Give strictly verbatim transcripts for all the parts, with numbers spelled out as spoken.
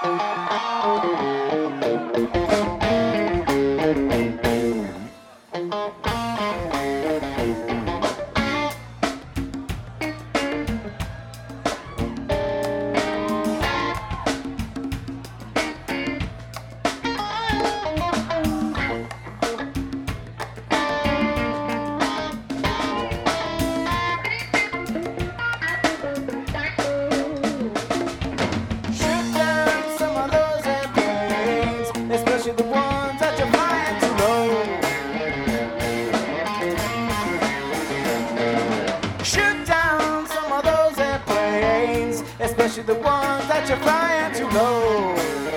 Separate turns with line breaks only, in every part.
Especially the ones that you're flying too low.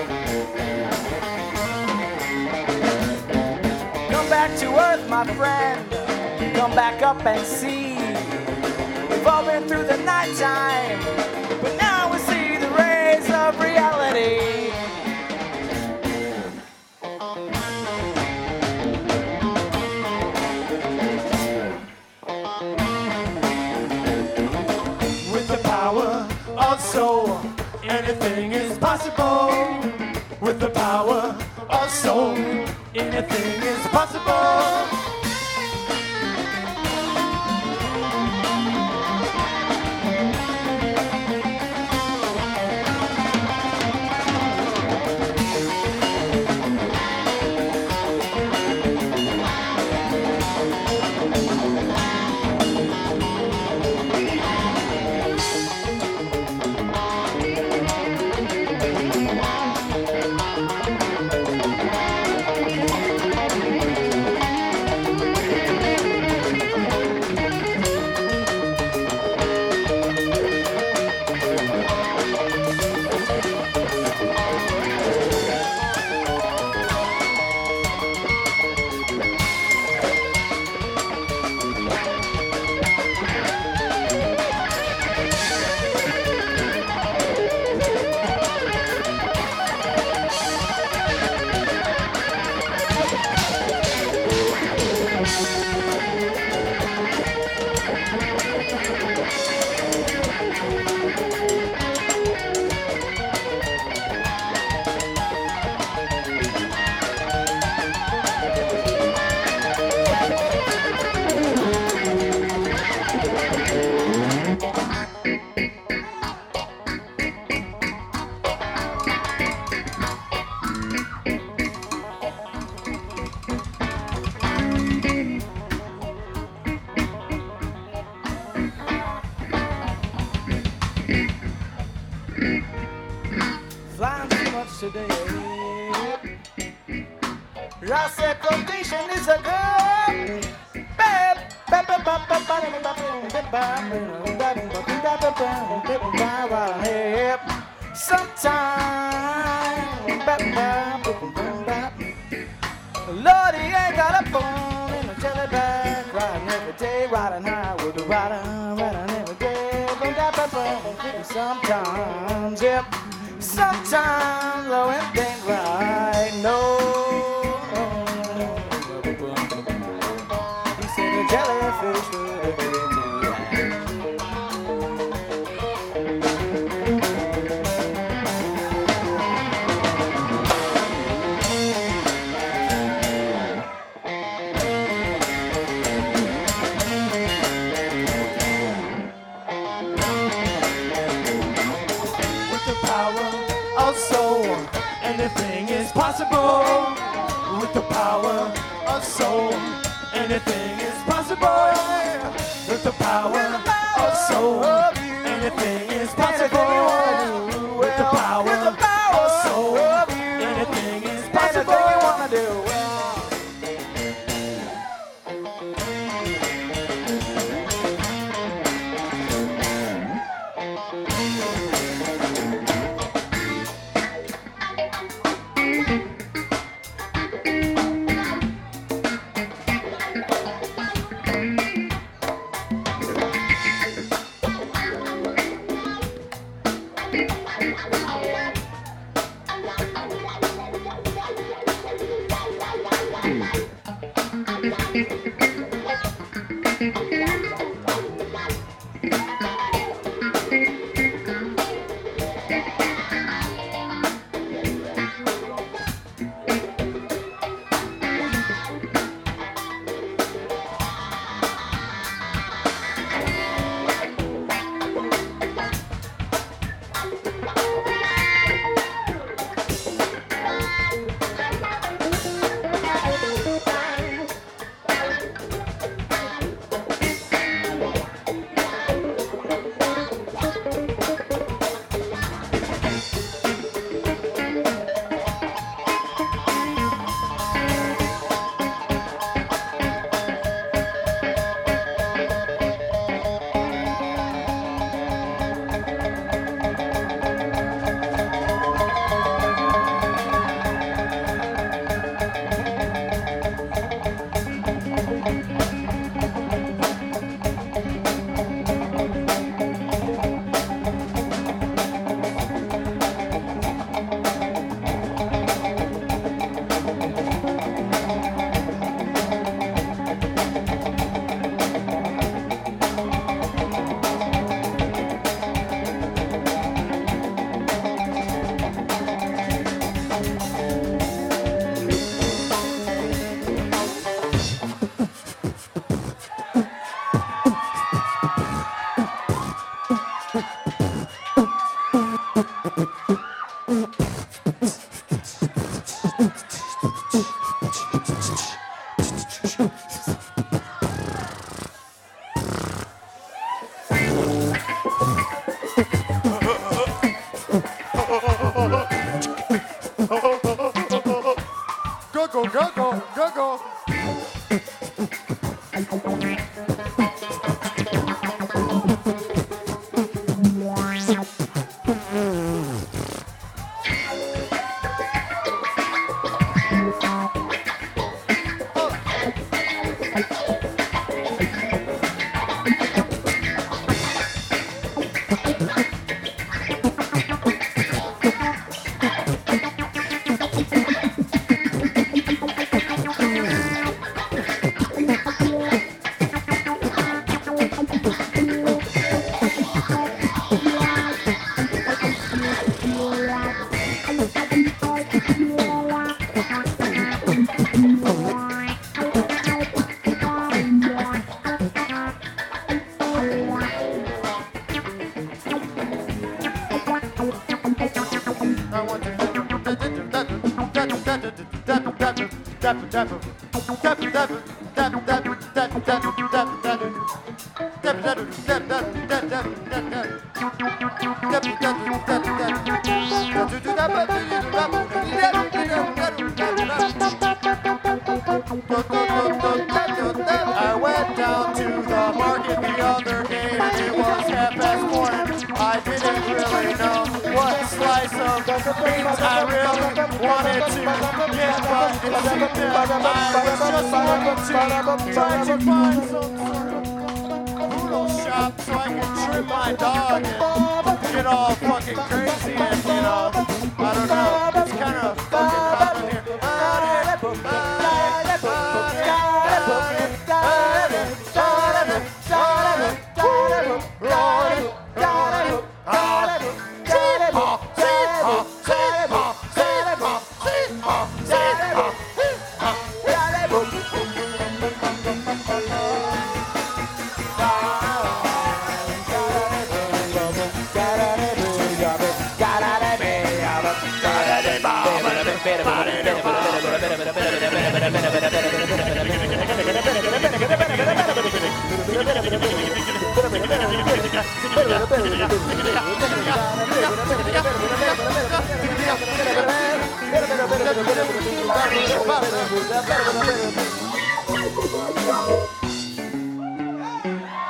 Come back to earth, my friend. Come back up and see. We've all been through the nighttime, but now we see the rays of reality. With the power of soul, anything is possible. With the power of soul, anything is possible. Flying too much today. I said quotation is a good. Sometime, Lord, he ain't got a bone in a jelly bag. Riding every day, riding high with the rider, riding every day. Sometimes, yep, sometimes, though it ain't right, no. He said the jellyfish would be soul, anything is possible. With the power of soul, anything is possible. With the power of soul, anything is possible. With the power of soul, anything is possible. Anything you wanna do. Thank you. go, go, go, go. I went down to the market the other day and it was half past four and I didn't really know what slice of beans I really wanted to get, but it seemed that I was just looking to try to find some sort of poodle shop so I can trim my dog and get all fucking crazy and, you know, I don't know, it's kind of fucking hot in here. Better, better, better, better, better, better, better, better, better, better, better, better, better,